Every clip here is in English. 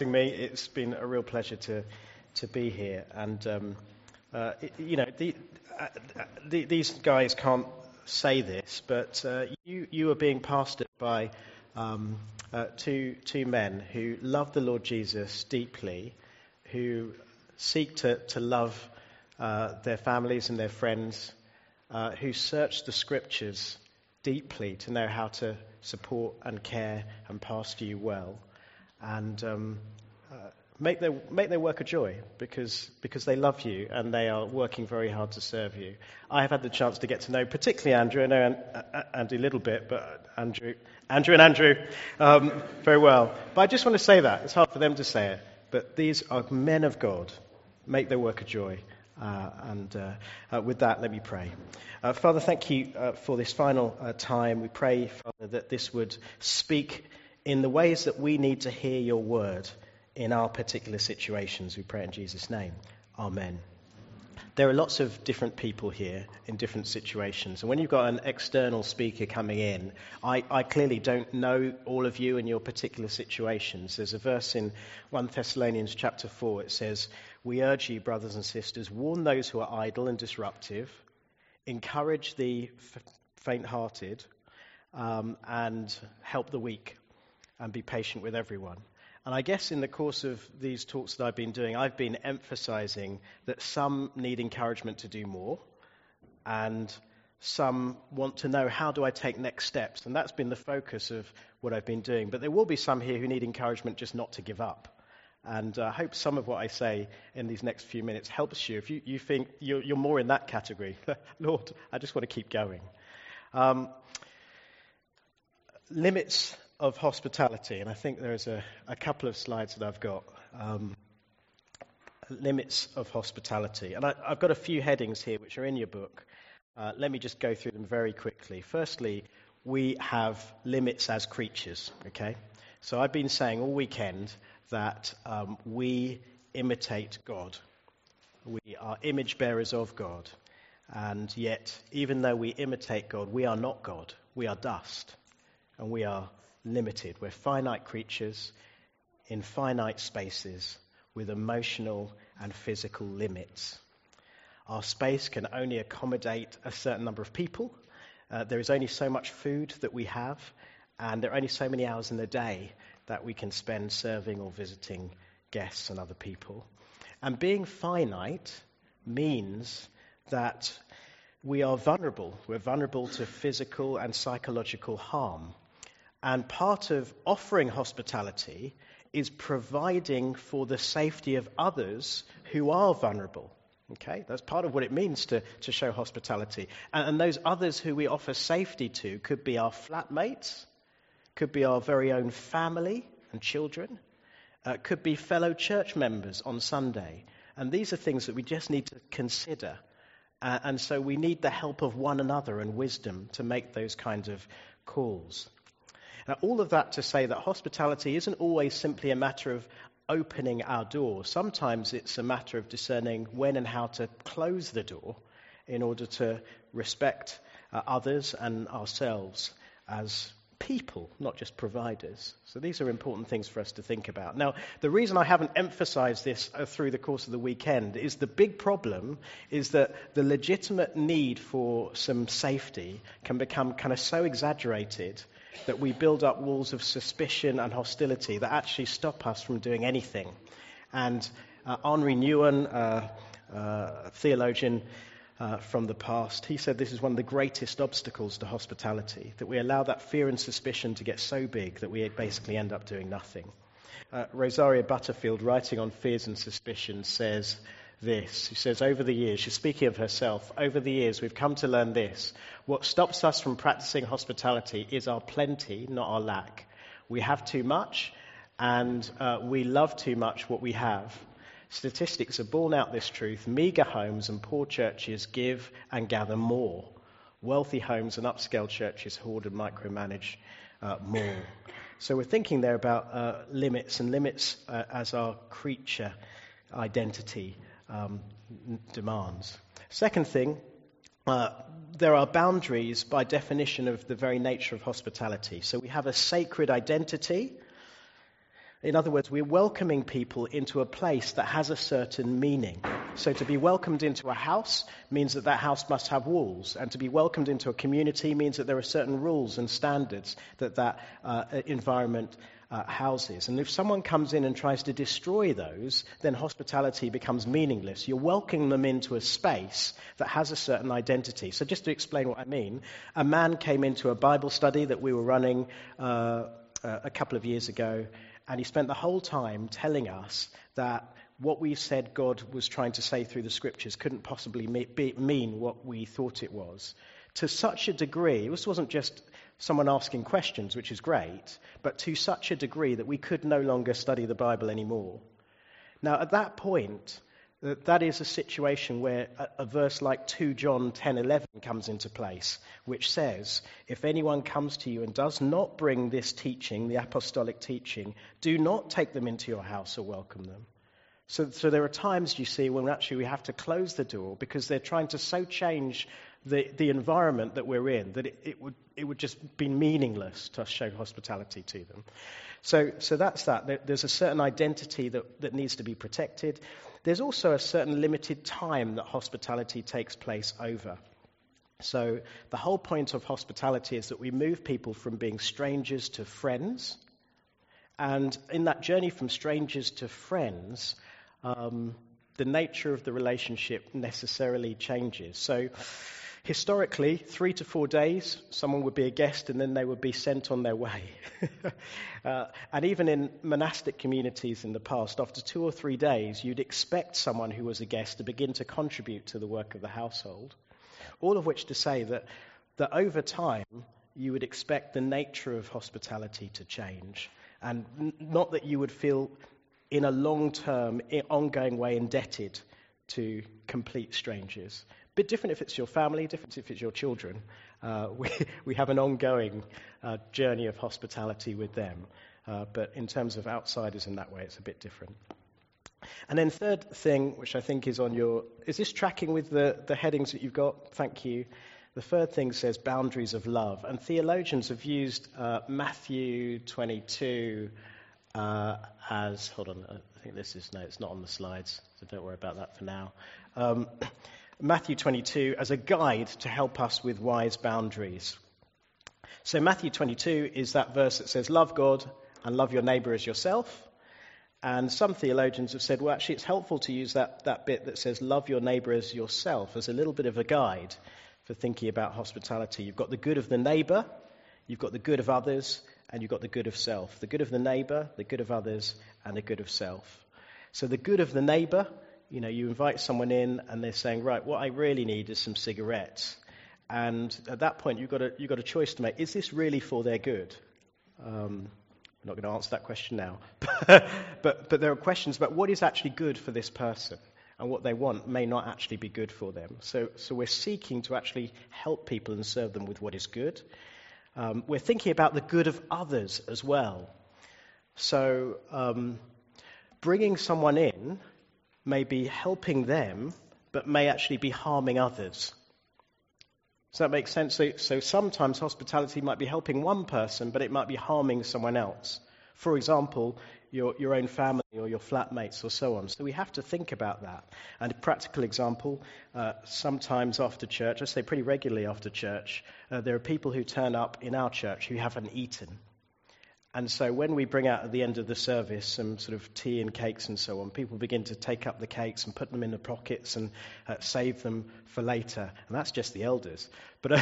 Me. It's been a real pleasure to be here, and these guys can't say this, but you are being pastored by two men who love the Lord Jesus deeply, who seek to love their families and their friends, who search the Scriptures deeply to know how to support and care and pastor you well. And make their work a joy because they love you and they are working very hard to serve you. I have had the chance to get to know particularly Andrew. I know Andy a little bit, but Andrew very well. But I just want to say that. It's hard for them to say it. But these are men of God. Make their work a joy. With that, let me pray. Father, thank you for this final time. We pray, Father, that this would speak in the ways that we need to hear your word in our particular situations. We pray in Jesus' name. Amen. There are lots of different people here in different situations. And when you've got an external speaker coming in, I clearly don't know all of you in your particular situations. There's a verse in 1 Thessalonians chapter 4. It says, "We urge you, brothers and sisters, warn those who are idle and disruptive, encourage the faint-hearted, and help the weak, and be patient with everyone." And I guess in the course of these talks that I've been doing, I've been emphasizing that some need encouragement to do more, and some want to know, how do I take next steps? And that's been the focus of what I've been doing. But there will be some here who need encouragement just not to give up. And I hope some of what I say in these next few minutes helps you. If you think you're more in that category, Lord, I just want to keep going. Limits of hospitality, and I think there's a couple of slides that I've got. Limits of hospitality. And I've got a few headings here which are in your book. Let me just go through them very quickly. Firstly, we have limits as creatures, okay? So I've been saying all weekend that we imitate God. We are image bearers of God. And yet, even though we imitate God, we are not God. We are dust. And we are limited. We're finite creatures in finite spaces with emotional and physical limits. Our space can only accommodate a certain number of people. There is only so much food that we have, and there are only so many hours in the day that we can spend serving or visiting guests and other people. And being finite means that we are vulnerable. We're vulnerable to physical and psychological harm. And part of offering hospitality is providing for the safety of others who are vulnerable. Okay, that's part of what it means to show hospitality. And those others who we offer safety to could be our flatmates, could be our very own family and children, could be fellow church members on Sunday. And these are things that we just need to consider. And so we need the help of one another and wisdom to make those kinds of calls. Now, all of that to say that hospitality isn't always simply a matter of opening our door. Sometimes it's a matter of discerning when and how to close the door in order to respect others and ourselves as people, not just providers. So these are important things for us to think about. Now, the reason I haven't emphasized this through the course of the weekend is the big problem is that the legitimate need for some safety can become kind of so exaggerated that we build up walls of suspicion and hostility that actually stop us from doing anything. And Henri Nouwen, a theologian from the past, he said this is one of the greatest obstacles to hospitality, that we allow that fear and suspicion to get so big that we basically end up doing nothing. Rosaria Butterfield, writing on fears and suspicion, says this. She says, over the years, she's speaking of herself, over the years we've come to learn this. What stops us from practicing hospitality is our plenty, not our lack. We have too much, and we love too much what we have. Statistics have borne out this truth. Meager homes and poor churches give and gather more. Wealthy homes and upscale churches hoard and micromanage more. So we're thinking there about limits, and limits as our creature identity demands. Second thing, there are boundaries by definition of the very nature of hospitality. So we have a sacred identity, In other words, we're welcoming people into a place that has a certain meaning. So to be welcomed into a house means that that house must have walls. And to be welcomed into a community means that there are certain rules and standards that that environment houses. And if someone comes in and tries to destroy those, then hospitality becomes meaningless. You're welcoming them into a space that has a certain identity. So just to explain what I mean, a man came into a Bible study that we were running a couple of years ago, and he spent the whole time telling us that what we said God was trying to say through the scriptures couldn't possibly mean what we thought it was. To such a degree, this wasn't just someone asking questions, which is great, but to such a degree that we could no longer study the Bible anymore. Now, at that point, that is a situation where a verse like 2 John 10:11 comes into place, which says, if anyone comes to you and does not bring this teaching, the apostolic teaching, do not take them into your house or welcome them. So there are times, you see, when actually we have to close the door because they're trying to so change the environment that we're in that it would just be meaningless to show hospitality to them. So that's that. There's a certain identity that needs to be protected. There's also a certain limited time that hospitality takes place over. So the whole point of hospitality is that we move people from being strangers to friends. And in that journey from strangers to friends, the nature of the relationship necessarily changes. So historically, 3 to 4 days, someone would be a guest and then they would be sent on their way. And even in monastic communities in the past, after 2 or 3 days, you'd expect someone who was a guest to begin to contribute to the work of the household. All of which to say that over time, you would expect the nature of hospitality to change. And not that you would feel in a long-term, ongoing way indebted to complete strangers. Bit different if it's your family, different if it's your children. We have an ongoing journey of hospitality with them. But in terms of outsiders in that way, it's a bit different. And then third thing, which I think is on your... Is this tracking with the headings that you've got? Thank you. The third thing says boundaries of love. And theologians have used Matthew 22 as... Hold on, I think this is... No, it's not on the slides, so don't worry about that for now. Matthew 22 as a guide to help us with wise boundaries. So Matthew 22 is that verse that says, love God and love your neighbour as yourself. And some theologians have said, well, actually, it's helpful to use that bit that says, love your neighbour as yourself, as a little bit of a guide for thinking about hospitality. You've got the good of the neighbour, you've got the good of others, and you've got the good of self. The good of the neighbour, the good of others, and the good of self. So the good of the neighbour, you invite someone in and they're saying, right, what I really need is some cigarettes. And at that point, you've got a choice to make. Is this really for their good? I'm not going to answer that question now. but there are questions about what is actually good for this person. And what they want may not actually be good for them. So we're seeking to actually help people and serve them with what is good. We're thinking about the good of others as well. So bringing someone in may be helping them, but may actually be harming others. Does that make sense? So sometimes hospitality might be helping one person, but it might be harming someone else. For example, your own family or your flatmates or so on. So we have to think about that. And a practical example, sometimes after church, I say pretty regularly after church, there are people who turn up in our church who haven't eaten. And so when we bring out at the end of the service some sort of tea and cakes and so on, people begin to take up the cakes and put them in the pockets and save them for later. And that's just the elders. But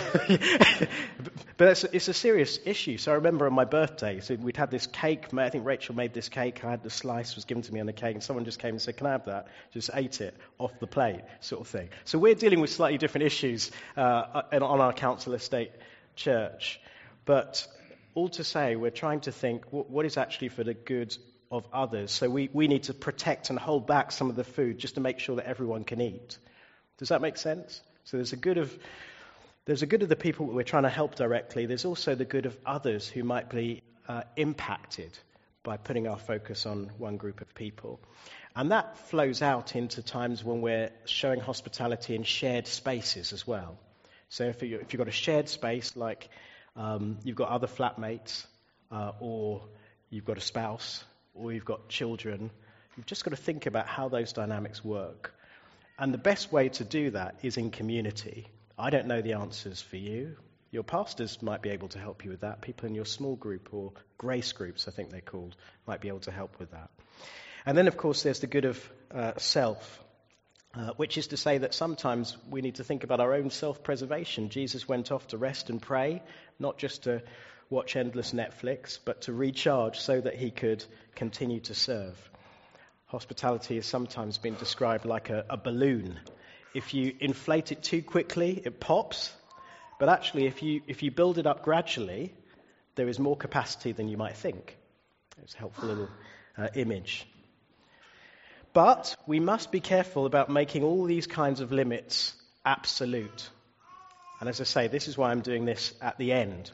it's a serious issue. So I remember on my birthday, so we'd had this cake. I think Rachel made this cake. I had the slice was given to me on the cake. And someone just came and said, can I have that? Just ate it off the plate sort of thing. So we're dealing with slightly different issues on our council estate church. But... all to say, we're trying to think what is actually for the good of others. So we need to protect and hold back some of the food just to make sure that everyone can eat. Does that make sense? So there's a good of the people that we're trying to help directly. There's also the good of others who might be impacted by putting our focus on one group of people. And that flows out into times when we're showing hospitality in shared spaces as well. So if you've got a shared space like... you've got other flatmates, or you've got a spouse, or you've got children, you've just got to think about how those dynamics work. And the best way to do that is in community. I don't know the answers for you. Your pastors might be able to help you with that. People in your small group, or grace groups, I think they're called, might be able to help with that. And then, of course, there's the good of self, which is to say that sometimes we need to think about our own self-preservation. Jesus went off to rest and pray, not just to watch endless Netflix, but to recharge so that he could continue to serve. Hospitality has sometimes been described like a balloon. If you inflate it too quickly, it pops. But actually, if you build it up gradually, there is more capacity than you might think. It's a helpful little image. But we must be careful about making all these kinds of limits absolute. And as I say, this is why I'm doing this at the end.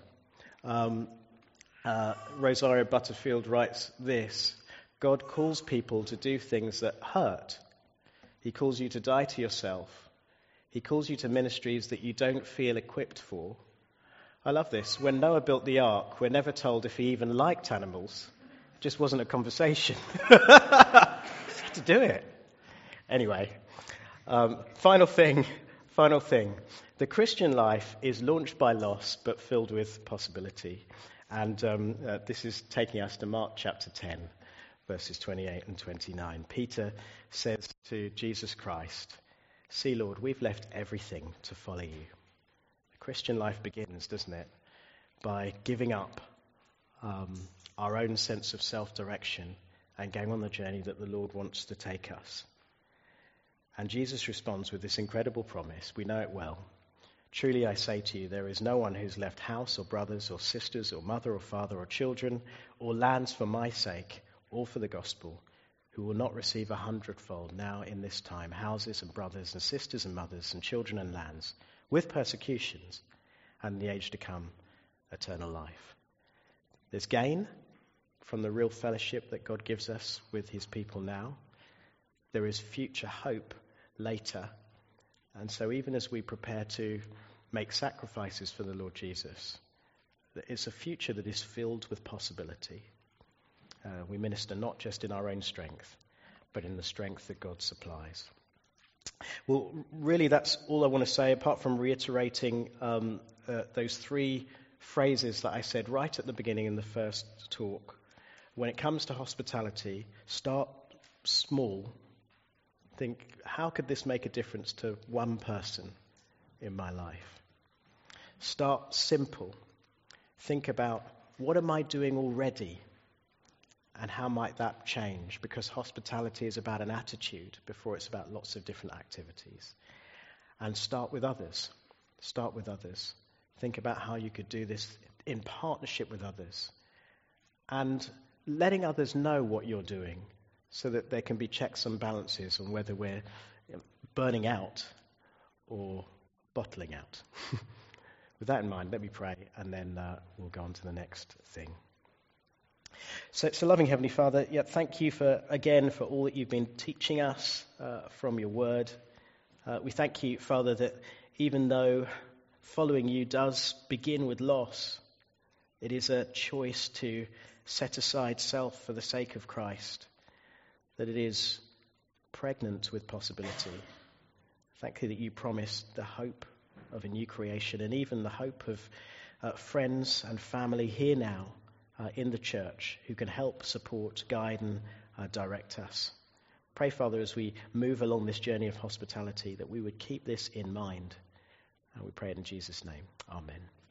Rosario Butterfield writes this: God calls people to do things that hurt. He calls you to die to yourself. He calls you to ministries that you don't feel equipped for. I love this. When Noah built the ark, we're never told if he even liked animals. It just wasn't a conversation. To do it. Anyway, final thing. The Christian life is launched by loss, but filled with possibility. And this is taking us to Mark chapter 10, verses 28 and 29. Peter says to Jesus Christ, "See, Lord, we've left everything to follow you." The Christian life begins, doesn't it, by giving up our own sense of self-direction and going on the journey that the Lord wants to take us. And Jesus responds with this incredible promise. We know it well. "Truly I say to you, there is no one who's left house or brothers or sisters or mother or father or children or lands for my sake or for the gospel, who will not receive 100-fold now in this time, houses and brothers and sisters and mothers and children and lands, with persecutions, and in the age to come, eternal life." There's gain from the real fellowship that God gives us with his people now. There is future hope later. And so even as we prepare to make sacrifices for the Lord Jesus, it's a future that is filled with possibility. We minister not just in our own strength, but in the strength that God supplies. Well, really that's all I want to say, apart from reiterating those three phrases that I said right at the beginning in the first talk. When it comes to hospitality, start small. Think, how could this make a difference to one person in my life? Start simple. Think about, what am I doing already? And how might that change? Because hospitality is about an attitude before it's about lots of different activities. And start with others. Start with others. Think about how you could do this in partnership with others. And letting others know what you're doing so that there can be checks and balances on whether we're burning out or bottling out. With that in mind, let me pray, and then we'll go on to the next thing. So loving Heavenly Father, thank you for all that you've been teaching us from your word. We thank you, Father, that even though following you does begin with loss, it is a choice to set aside self for the sake of Christ, that it is pregnant with possibility. Thank you that you promised the hope of a new creation, and even the hope of friends and family here now in the church who can help, support, guide and direct us. Pray, Father, as we move along this journey of hospitality, that we would keep this in mind. And we pray it in Jesus' name. Amen.